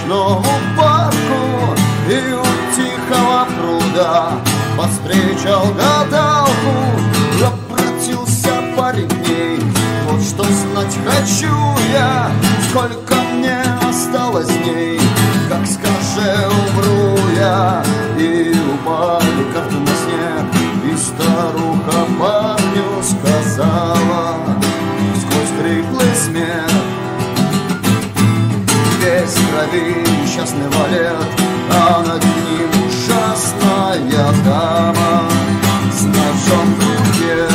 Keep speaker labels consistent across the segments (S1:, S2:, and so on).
S1: ночному парку и у тихого пруда повстречал гадалку. Обратился парень к ней: вот что знать хочу я, сколько мне осталось дней, как скажи, умру я. И упали карты на снег, и старуха парню сказала сквозь хриплый смех: весь в крови несчастный валет, а над ним ужасная дама с ножом в руке.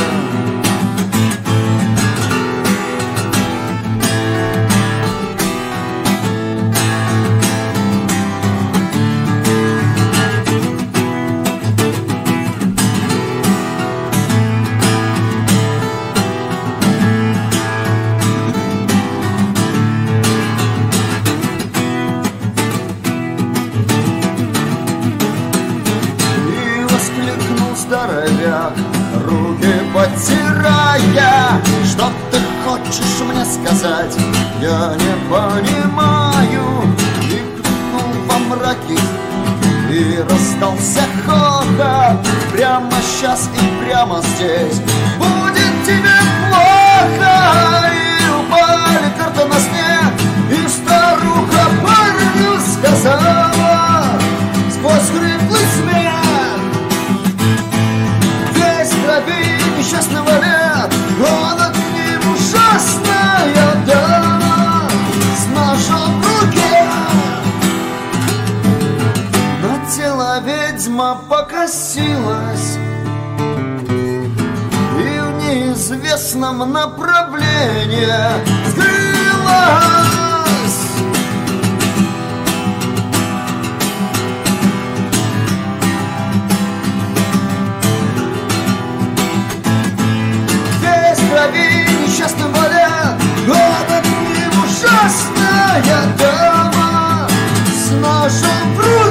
S1: Здоровяк, руки потирая: что ты хочешь мне сказать, я не понимаю. И крикнул во мраке, и раздался хохот: прямо сейчас и прямо здесь будет тебе плохо. И упали карты на снег, и старуха парню сказала сквозь хриплый смех: несчастного лет, а над ним ужасная дама с ножом в руке. На тело ведьма покосилась и в неизвестном направлении скрылась. Несчастный валет, а над ним ужасная дама с ножом в руке.